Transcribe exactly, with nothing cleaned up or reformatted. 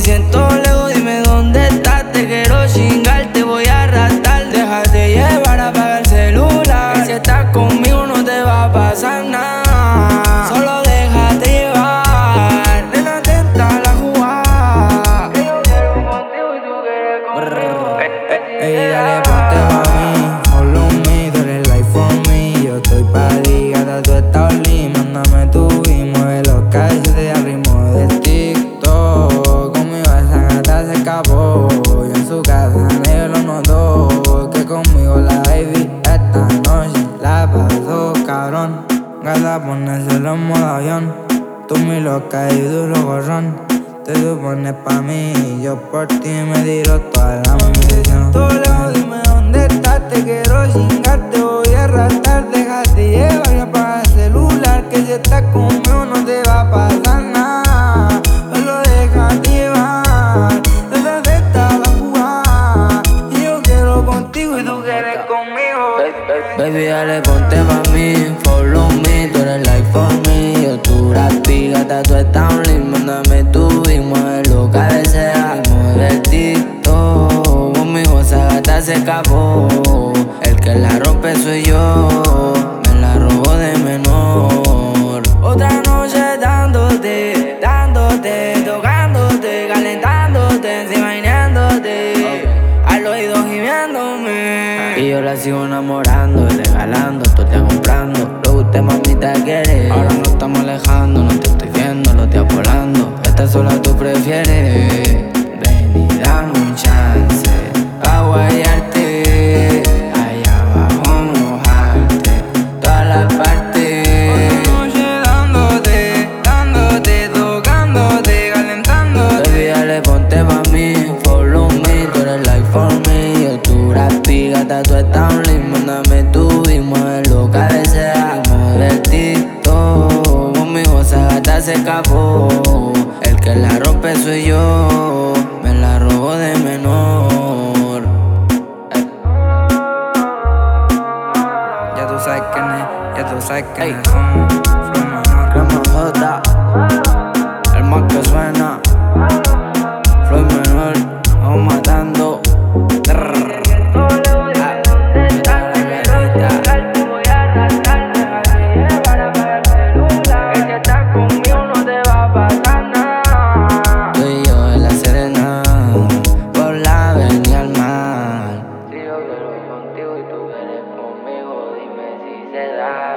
siento lejos, dime dónde estás. Te quiero chingar, te voy a arrastrar. Déjate llevar, apaga el celular, que si estás conmigo no te va a pasar nada. Solo déjate llevar, nena, atenta a la jugada, que yo quiero contigo y tú quieres conmigo. Ey, dale, ponte pa' mí, follow me, tú eres life for me. Yo estoy pa' ti, gata, tú estás only. Mándame tu y mueve los calles al ritmo del TikTok. Conmigo esa gata se escapó, yo en su casa nadie lo notó. Que conmigo la baby esta noche la pasó cabrón. Gata, ponérselo en modo avión, tú mi loca y duro gorrón. Te supones pa' mí y yo por ti me tiro toda la munición. Tú lejos, dime dónde estás, te quiero chingar, te voy a arrastrar. Déjate llevar y apaga el celular, que si estás conmigo no te va a pasar nada. Solo déjate llevar, desde esta la jugada, y yo quiero contigo y tú quieres conmigo. Baby, dale, ponte pa' mí, follow me, tú eres life for me. Yo tu rapi, gata, tú estás only. Mándame tu y mueve lo que desea. Mueve el TikTok, conmigo esa gata se escapó. El que la rompe soy yo, me la robo de menor. Otra noche dándote, dándote, tocándote, calentándote, encima imaginándote, al oído gimiéndome. Y yo la sigo enamorando y regalando, todo te comprando. Lo que usted mamita quiere. Ahora nos estamos alejando, no te estoy viendo, los días volando. Esta sola tú prefieres. Ven y dame un chance pa' guayarte, allá abajo mojarte, todas las partes. Otra noche dándote, dándote, tocándote, calentándote. Baby, dale, ponte pa' mí, follow me, tú eres life for me. Yo tu rapi, gata, tú estás only. Mándame tu y mueve lo que desea. Mueve el TikTok, conmigo esa gata se escapó. El que la rompe soy yo, me la robo de menor. Ey. Ya tú sabes quién es, ya tú sabes quién es. Somos Flow Menor. Crema J, el más que suena. Flow Menor, vamos matando. Contigo y tú vienes conmigo, dime si se da.